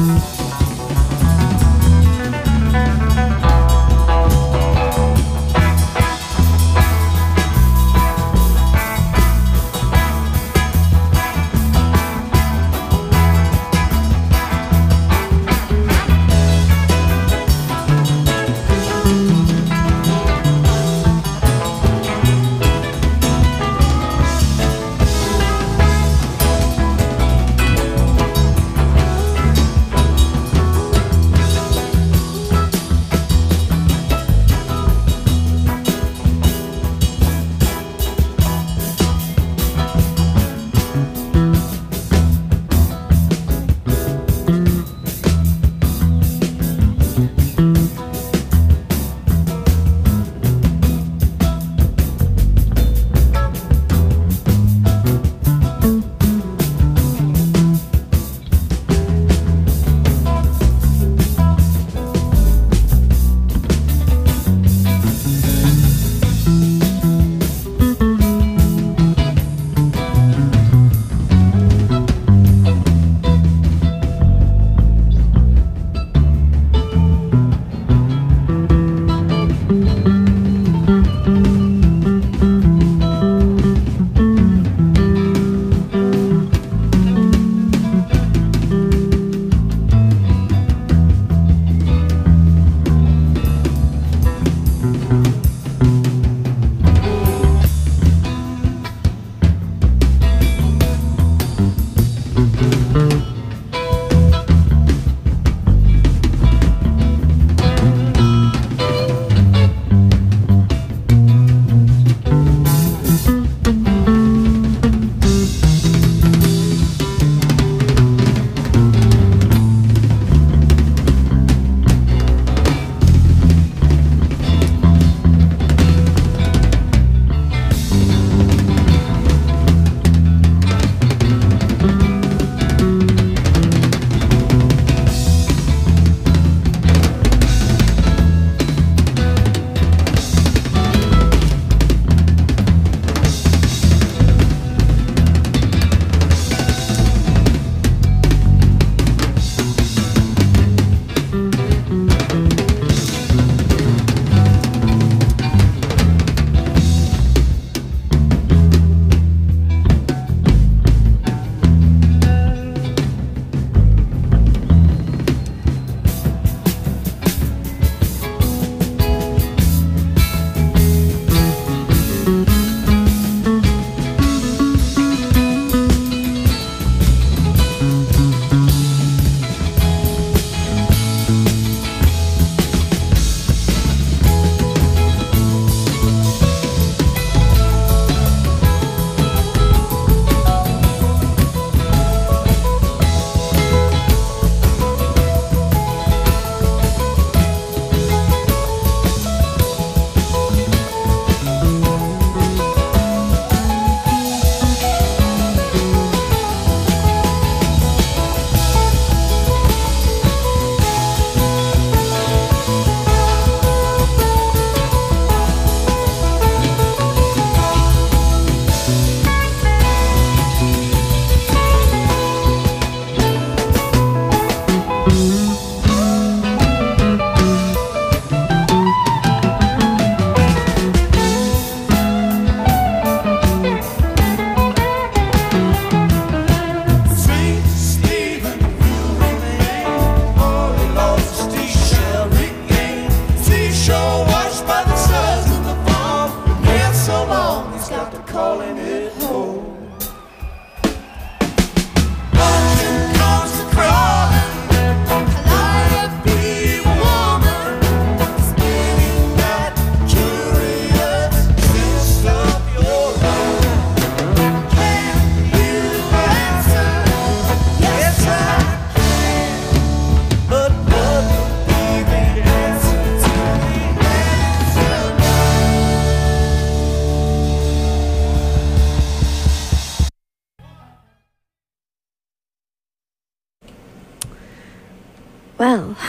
Well,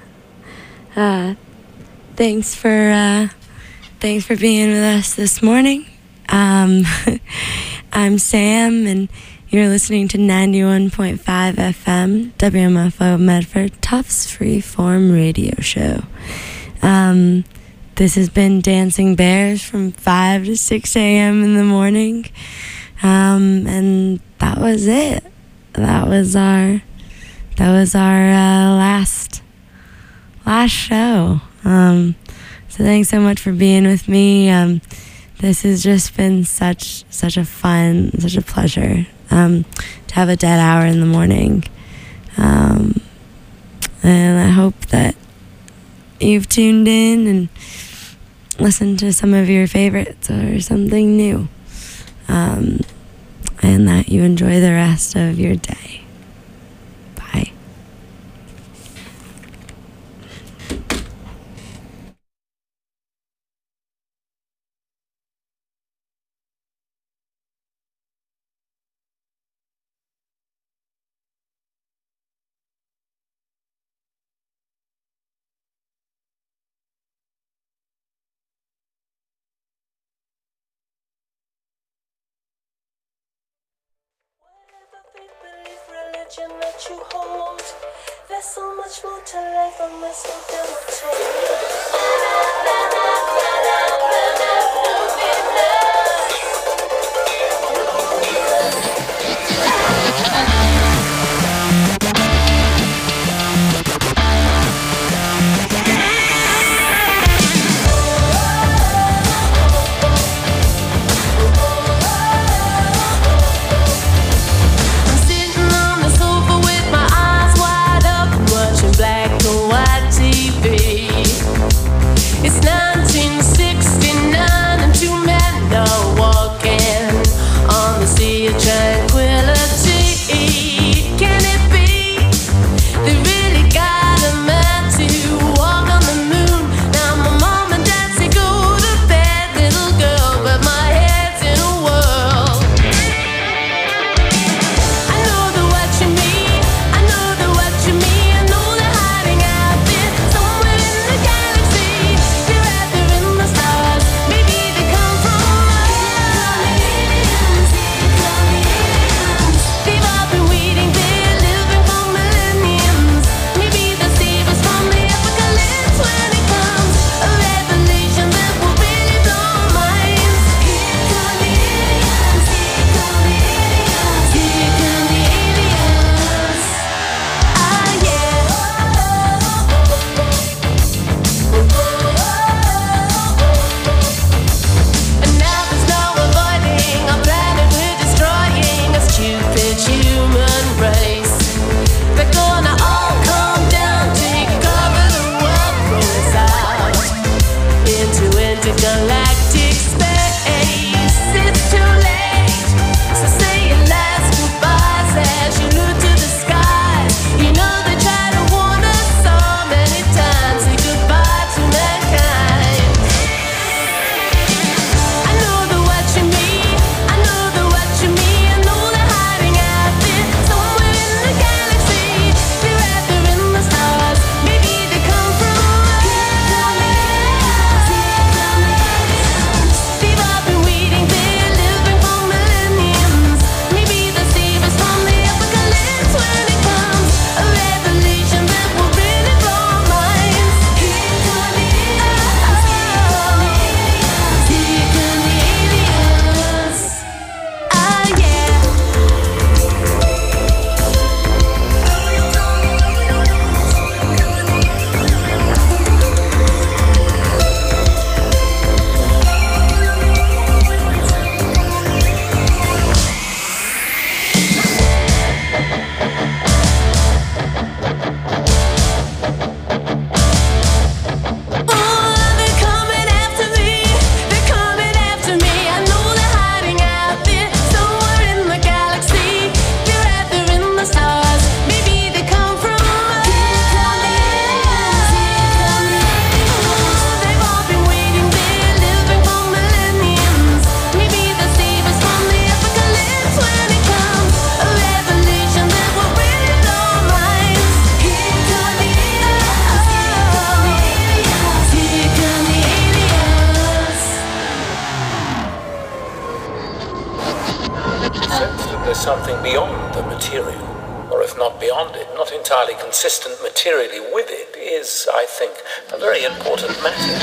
thanks for being with us this morning. I'm Sam, and You're listening to 91.5 FM, WMFO Medford, Tufts Freeform Radio Show. This has been Dancing Bears from 5 to 6 a.m. in the morning. And that was it. That was our last show. So thanks so much for being with me. This has just been such a pleasure to have a dead hour in the morning. And I hope that you've tuned in and listened to some of your favorites or something new. And that you enjoy the rest of your day. Bye. That you hold, there's so much more to life on this than Black and white TV. It's not something beyond the material, or if not beyond it, not entirely consistent materially with it, is, I think, a very important matter.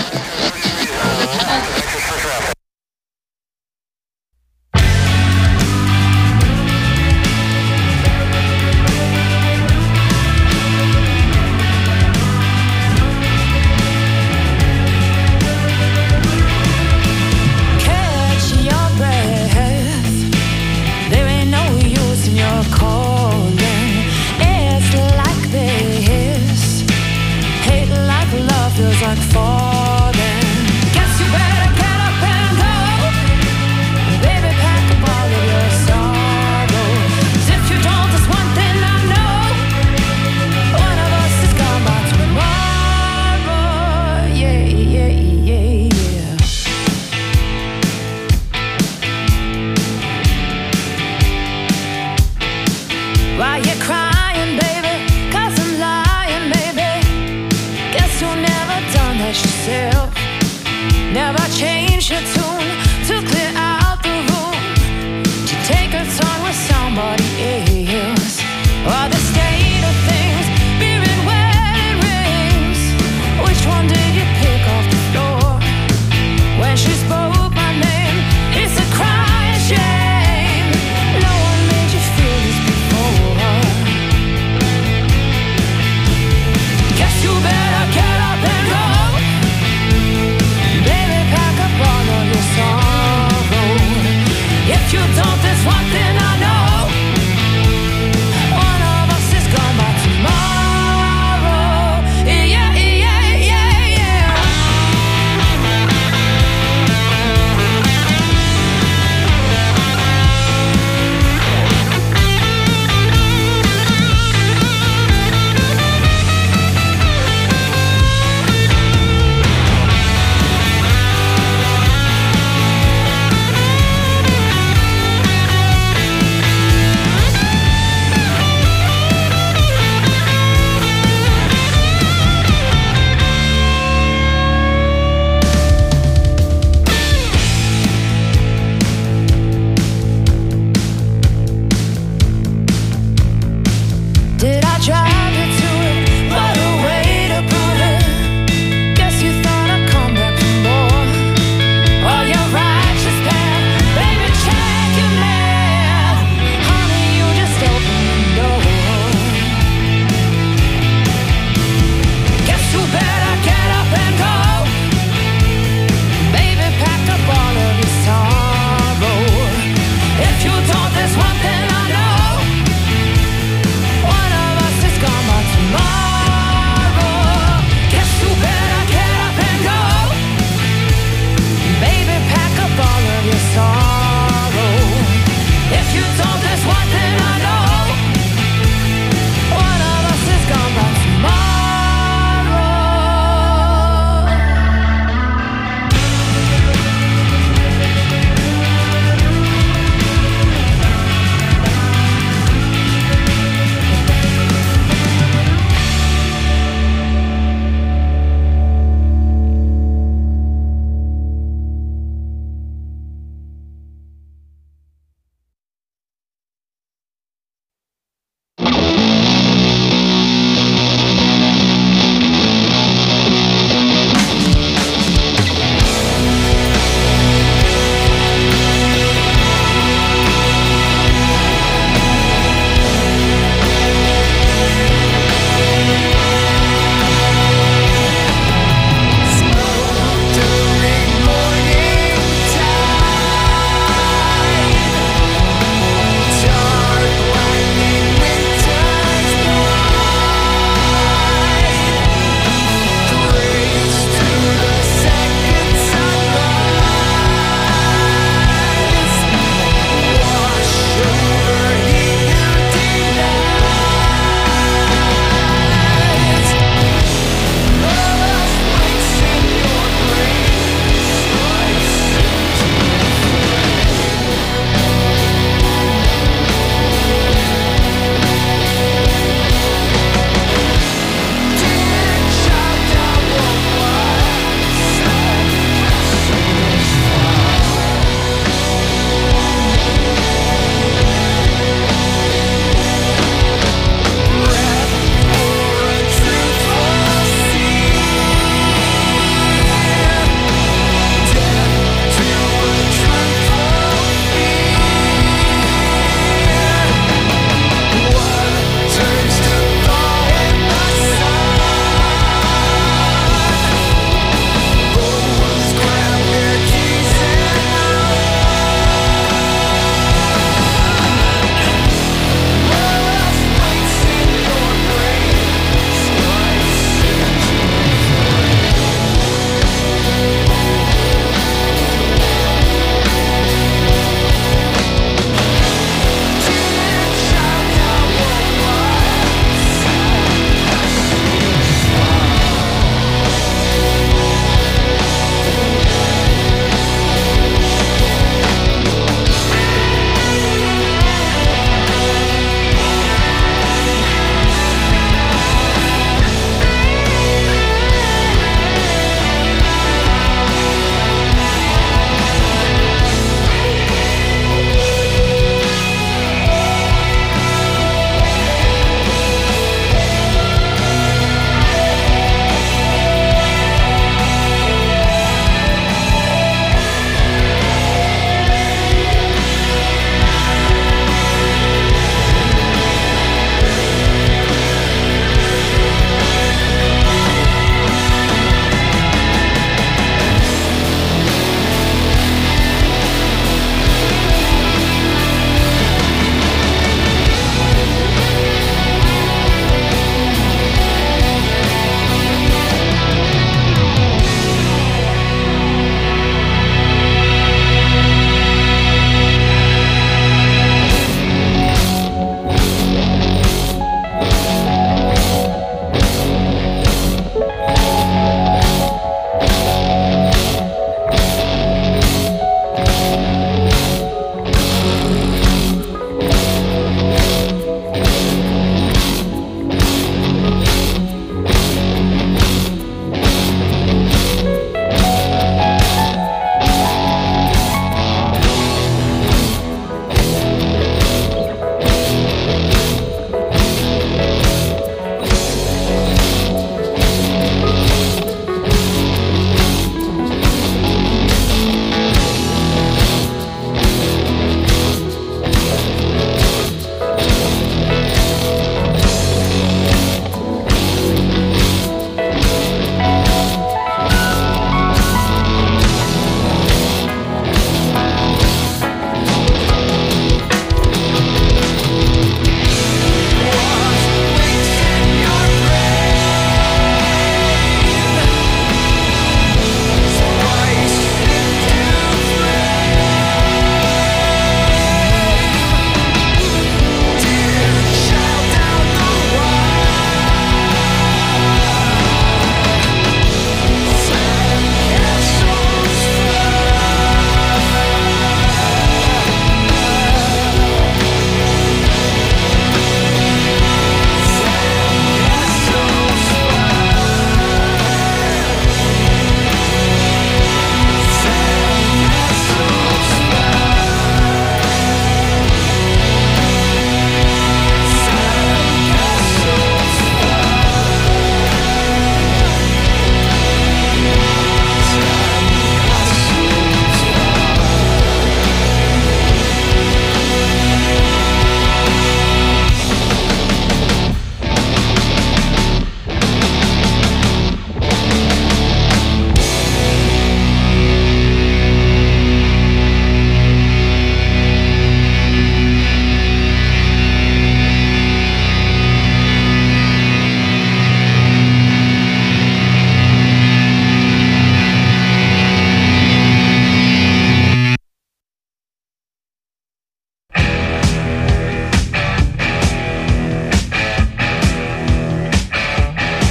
Feels like falling. Guess you better get up and go. Baby, pack up all of your sorrow. 'Cause if you don't, there's one thing I know. One of us is gone by tomorrow. Yeah, yeah, yeah, yeah. Why you crying, baby? 'Cause I'm lying, baby. Guess you'll never done that yourself. Never change your tune to clear out the room, to take a turn with somebody else. Or the state of things, being wedding rings. Which one did you pick off the floor? When she spoke my name, it's a crying shame. No one made you feel this before. Guess you better get up and go. Baby, pack up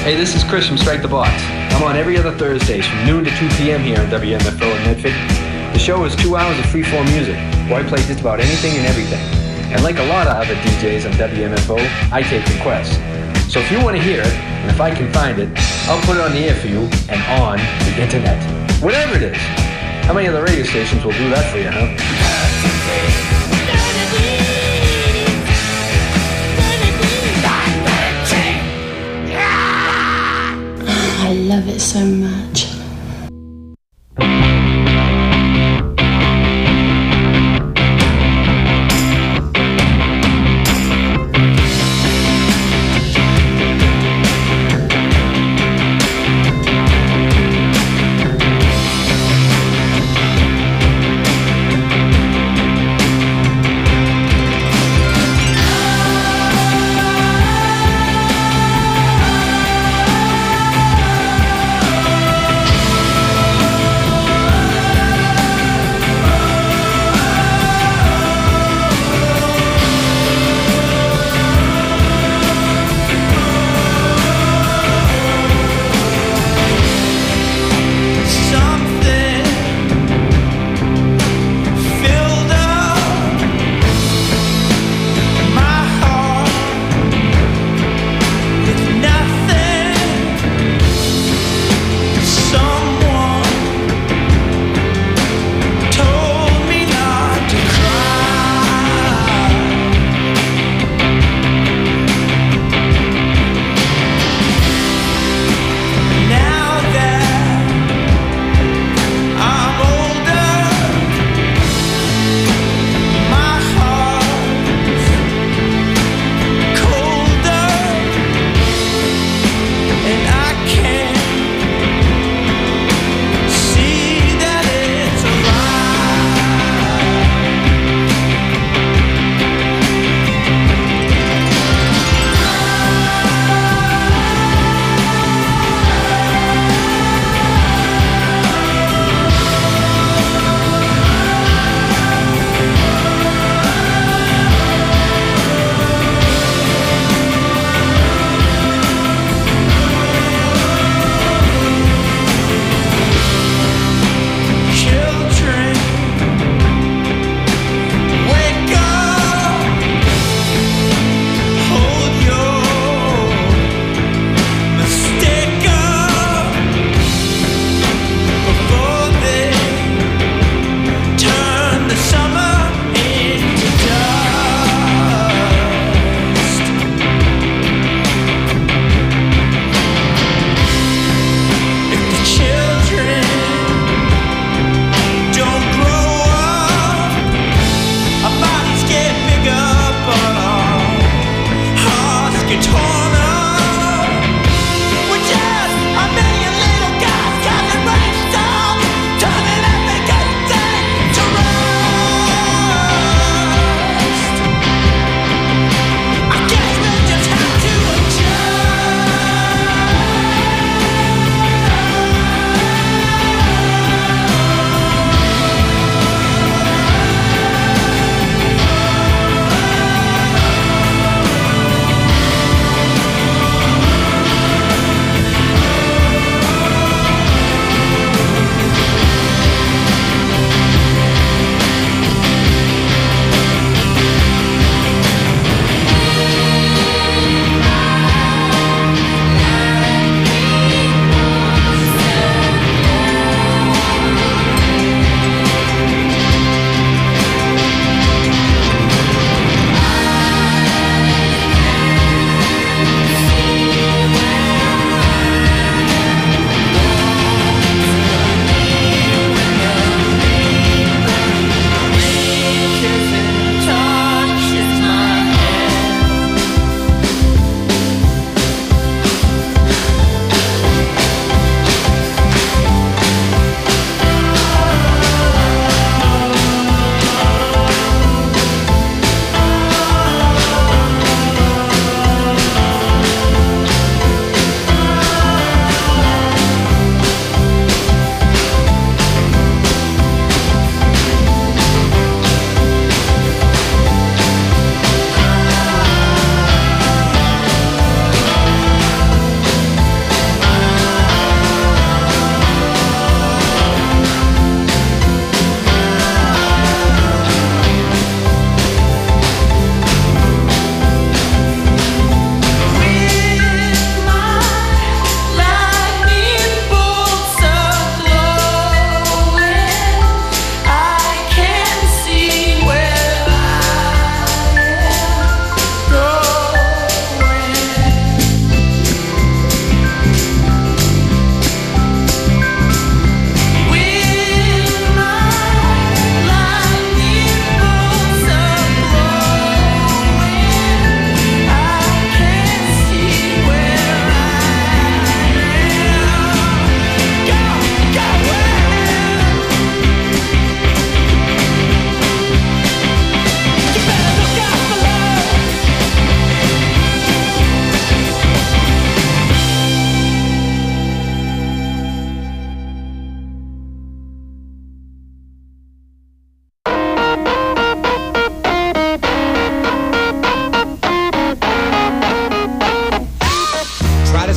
Hey, this is Chris from Strike the Box. I'm on every other Thursdays from noon to 2 p.m. here on WMFO in Medford. The show is 2 hours of free-form music, where I play just about anything and everything. And like a lot of other DJs on WMFO, I take requests. So if you want to hear it, and if I can find it, I'll put it on the air for you and on the internet. Whatever it is. How many other radio stations will do that for you, huh? I love it so much.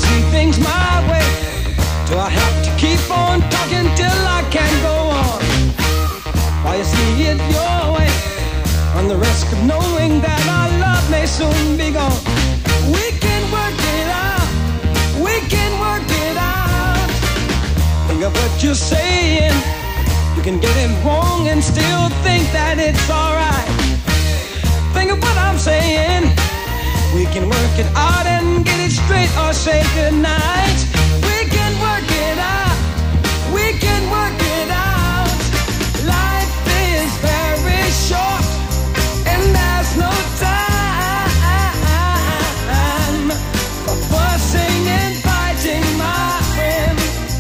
see things my way. Do I have to keep on talking till I can't go on? While you see it your way, on the risk of knowing that our love may soon be gone. We can work it out, we can work it out. Think of what you're saying. You can get it wrong and still think that it's alright. Think of what I'm saying. We can work it out and get it straight or say goodnight. We can work it out, we can work it out. Life is very short and there's no time for fussing and fighting, my friend.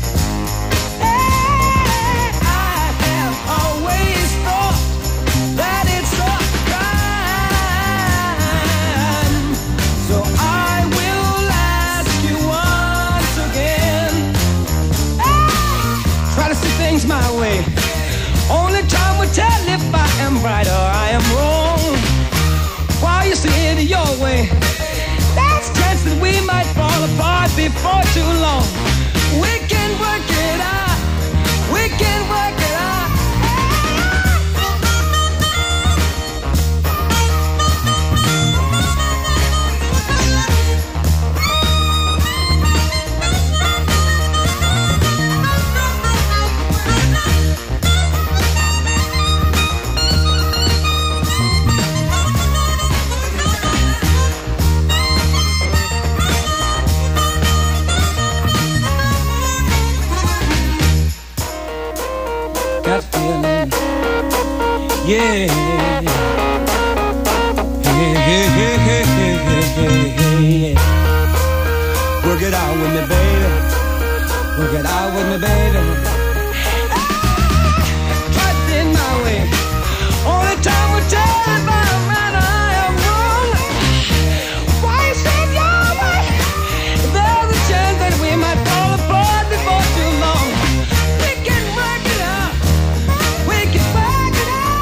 My way. Only time will tell if I am right or I am wrong. While you see it your way, there's a chance that we might fall apart before too long. We can work it out, we can work it out. Yeah, hey, hey, hey, hey, hey, hey, hey. Work it out with me, baby. Work it out with me, baby. Try it in my way. Only time will tell if I'm right or I am wrong. Why you say your way? There's a chance that we might fall apart before too long. We can work it out. We can work it out.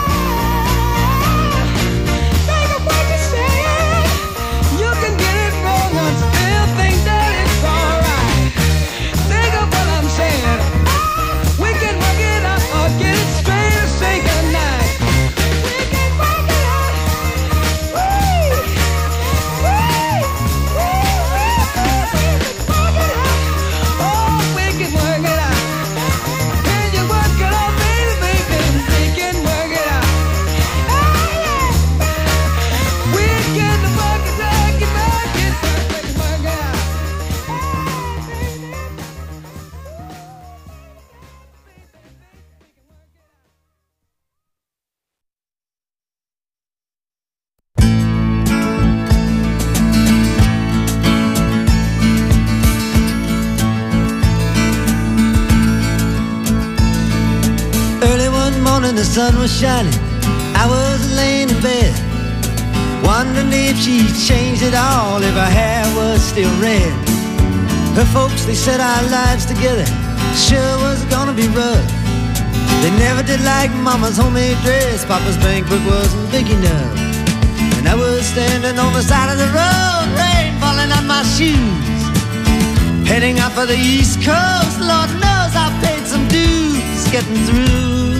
The sun was shining, I was laying in bed, wondering if she'd changed at all, if her hair was still red. Her folks, they said our lives together sure was gonna be rough. They never did like Mama's homemade dress, Papa's bank book wasn't big enough. And I was standing on the side of the road, rain falling on my shoes, heading out for the East Coast. Lord knows I paid some dues getting through.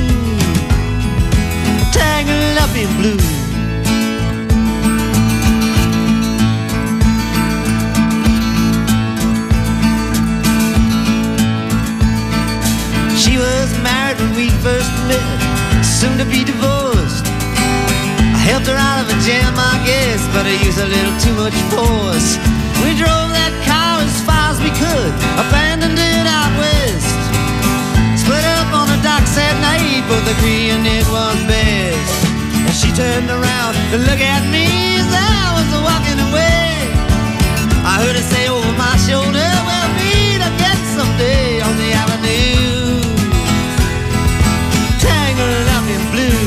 Tangled up in blue. She was married when we first met, soon to be divorced. I helped her out of a jam, I guess, but I used a little too much force. We drove that car as far as we could, abandoned it out west. Split up on the docks at night, both agreeing it was best. And she turned around to look at me as I was walking away. I heard her say over my shoulder, we'll meet again someday on the avenue, tangled up in blue.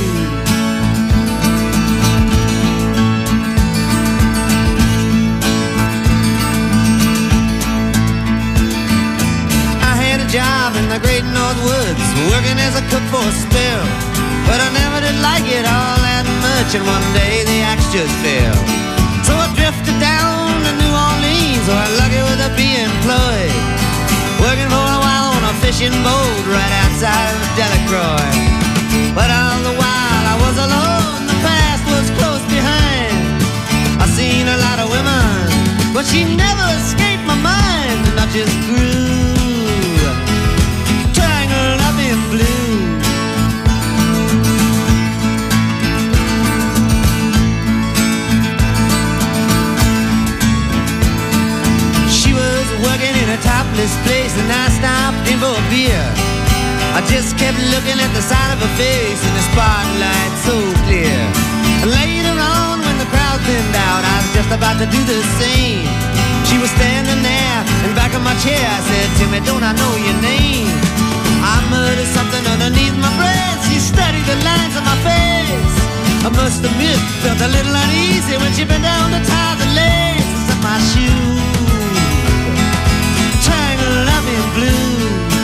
I had a job in the great North Woods, working as a cook for a spell, but I never did like it all that much, and one day the axe just fell. So I drifted down to New Orleans, so I'm lucky with her being employed. Working for a while on a fishing boat right outside of Delacroix. But all the while I was alone, the past was close behind. I seen a lot of women, but she never escaped my mind. And I just grew tangled up in blue. She was working in a topless place, and I stopped in for a beer. I just kept looking at the side of her face in the spotlight so clear. Later on, when the crowd thinned out, I was just about to do the same. She was standing there in back of my chair. I said, Timmy, don't I know your name? I muttered something underneath my breath. She studied the lines on my face. I must admit, felt a little uneasy when she bent down to tie the laces of my shoes, tangled up in blue.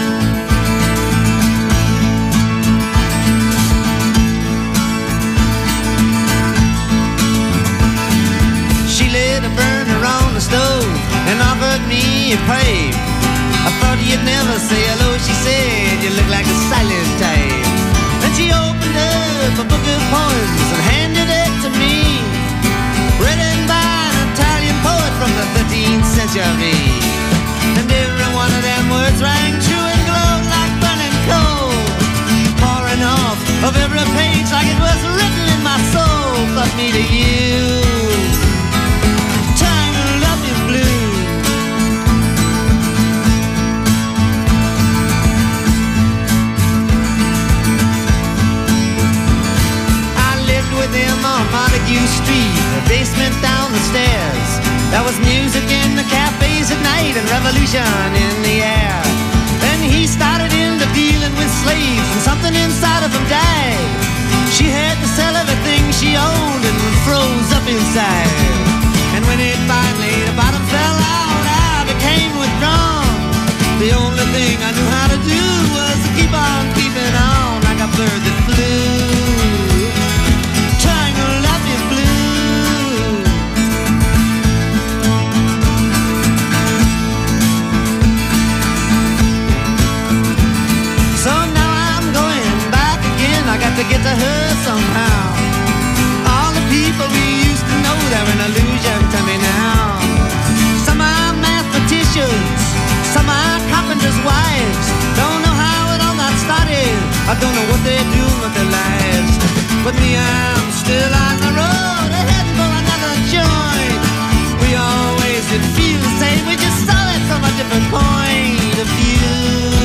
Burner on the stove and offered me a pipe. I thought you'd never say hello, she said, you look like a silent type. Then she opened up a book of poems and handed it to me, written by an Italian poet from the 13th century. And every one of them words rang true and glowed like burning coal, pouring off of every page like it was written in my soul. Fuck me to you, Montague Street, the basement down the stairs. There was music in the cafes at night and revolution in the air. Then he started into dealing with slaves and something inside of him died. She had to sell everything she owned and froze up inside. And when it finally, the bottom fell out, I became withdrawn. The only thing I knew how to do was to keep on keeping on like a bird that flew. To get to her somehow. All the people we used to know, they're an illusion to me now. Some are mathematicians, some are carpenters' wives. Don't know how it all got started, I don't know what they're doing with their lives. But me, I'm still on the road, heading for another joint. We always did feel the same, we just saw it from a different point of view.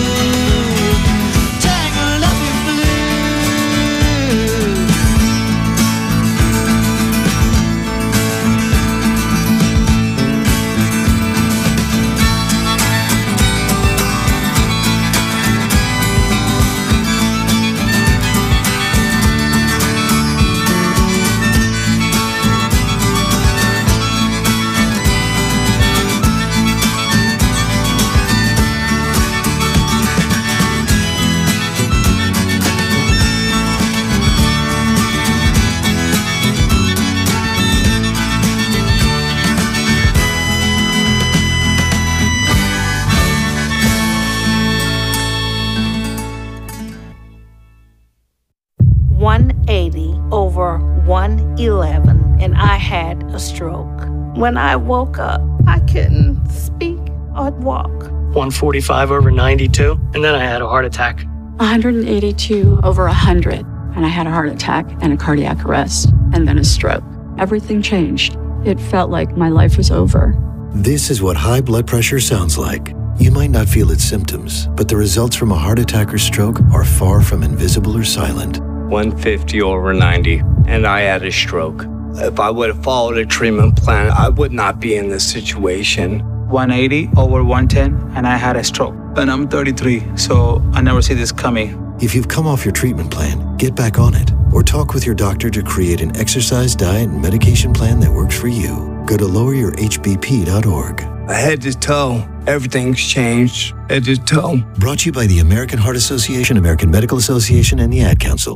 Over 111, and I had a stroke. When I woke up, I couldn't speak or walk. 145 over 92, and then I had a heart attack. 182 over 100, and I had a heart attack and a cardiac arrest, and then a stroke. Everything changed. It felt like my life was over. This is what high blood pressure sounds like. You might not feel its symptoms, but the results from a heart attack or stroke are far from invisible or silent. 150 over 90, and I had a stroke. If I would have followed a treatment plan, I would not be in this situation. 180 over 110, and I had a stroke. And I'm 33, so I never see this coming. If you've come off your treatment plan, get back on it, or talk with your doctor to create an exercise, diet, and medication plan that works for you. Go to loweryourhbp.org. Head to toe, everything's changed. Head to toe. Brought to you by the American Heart Association, American Medical Association, and the Ad Council.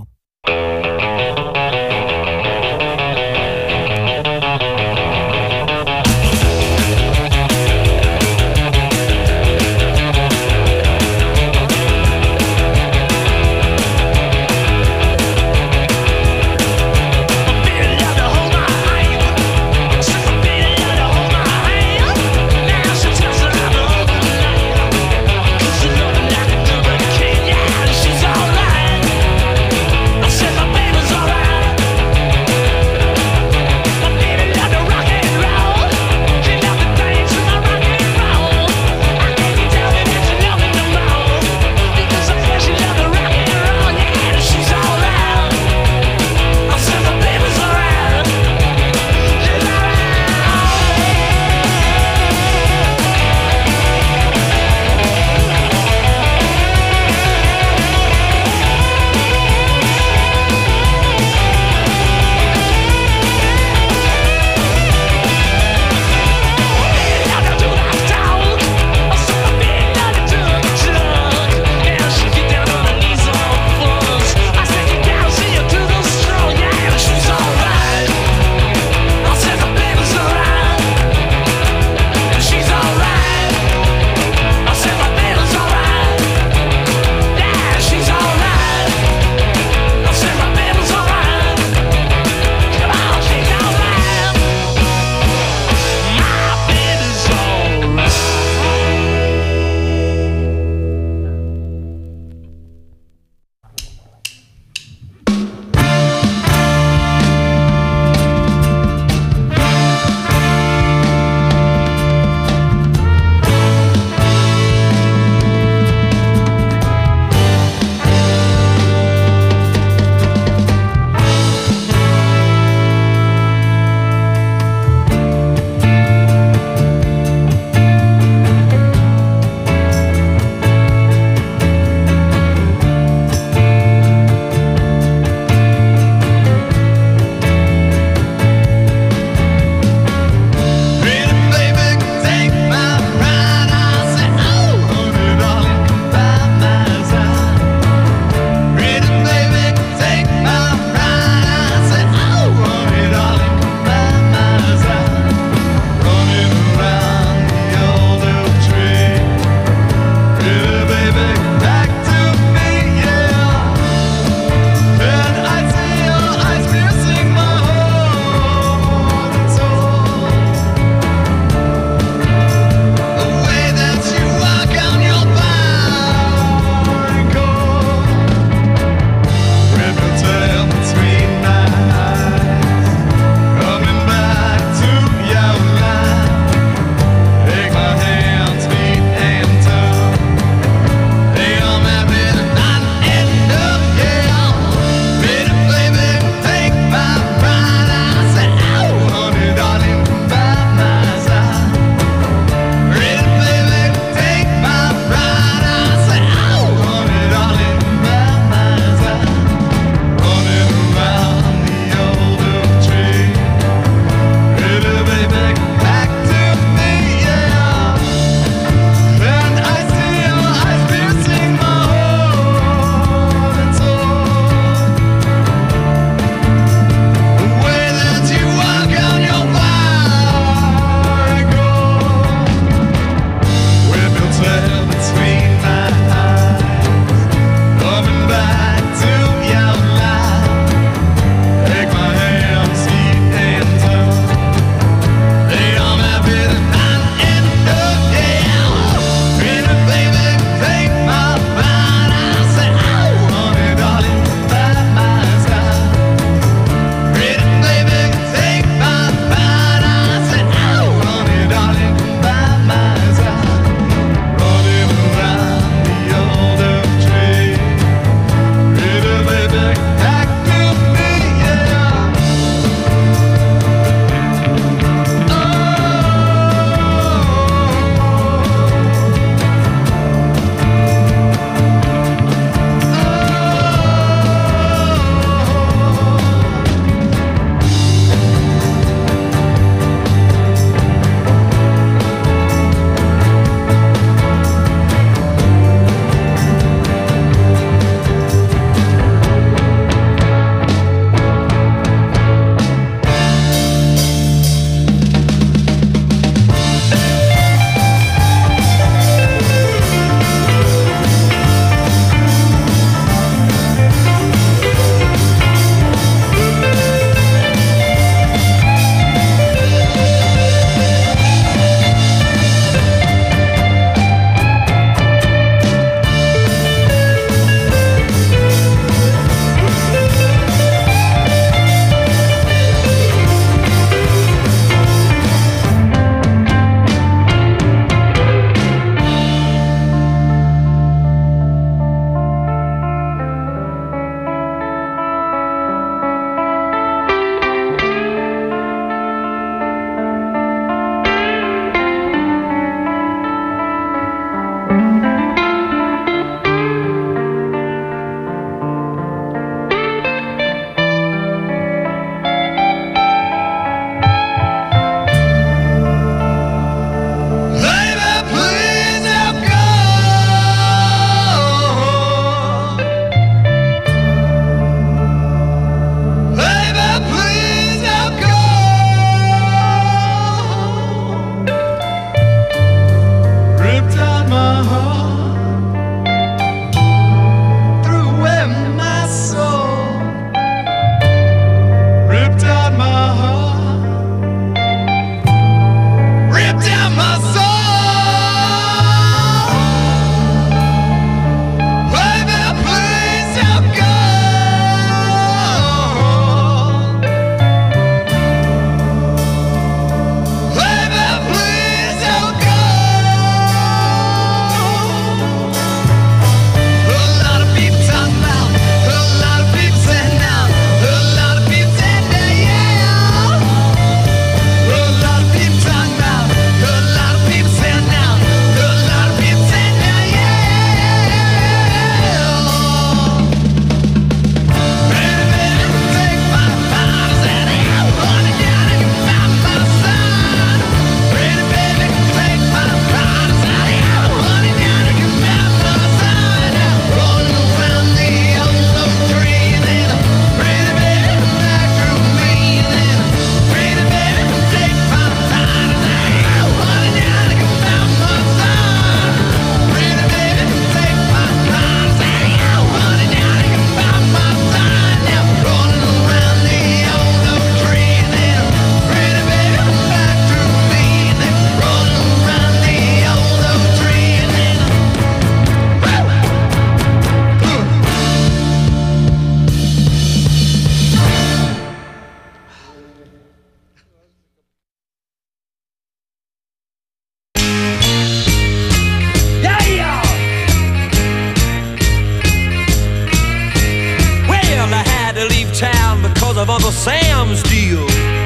Sam's deal.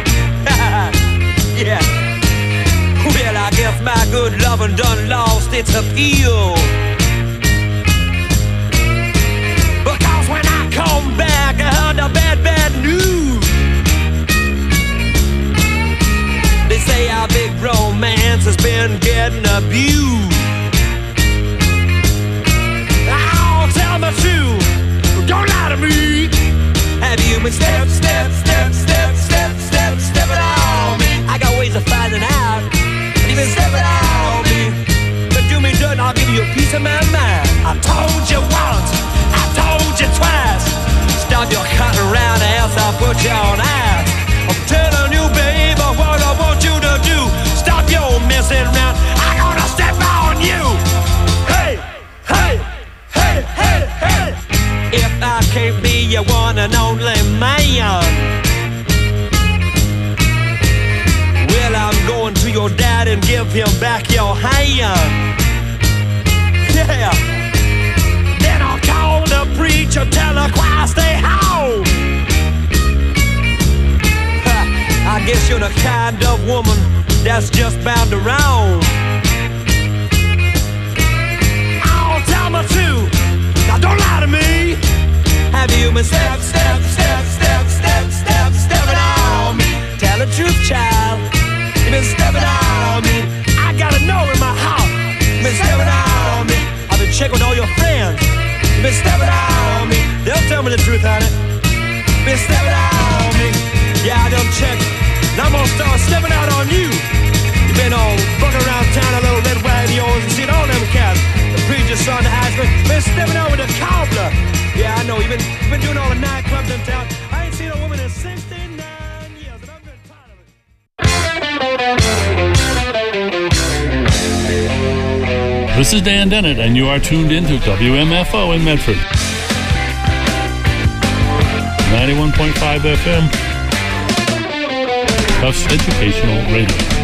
Yeah. Well, I guess my good lovin' done lost its appeal. Because when I come back, I heard the bad, bad news. They say our big romance has been getting abused. Oh, tell me true, don't lie to me. Have you been stepping on me? I got ways of finding out. You've been stepping on me. But do me dirt and I'll give you a piece of my mind. I told you once, I told you twice. Stop your cutting around or else I'll put you on ice. I'm telling you, babe, what I want you to do. Stop your messing around, I'm gonna step on you. Hey, hey, hey, hey, hey. If I can't be your one and only man, well, I'm going to your dad and give him back your hand. Yeah. Then I'll call the preacher, tell the choir stay home. I guess you're the kind of woman that's just bound to roam. Oh, tell me too. Now don't lie to me. Have you been stepping on me? Tell the truth, child. You've been stepping on me. I gotta know in my heart. You've been stepping on me. I've been checking with all your friends. You've been stepping on me. They'll tell me the truth, honey. You've been stepping on me. Yeah, I done checked. And I'm gonna start stepping out on you. You've been on bugging around town, a little red wagon yours, and seen all them cats. The preacher's son, the Iceman, been stepping out with the cobbler. Yeah, I know, you've been doing all the nightclubs in town. I ain't seen a woman in 69 years, and I've been tired of it. This is Dan Dennett, and you are tuned into WMFO in Medford. 91.5 FM. Tufts Educational Radio.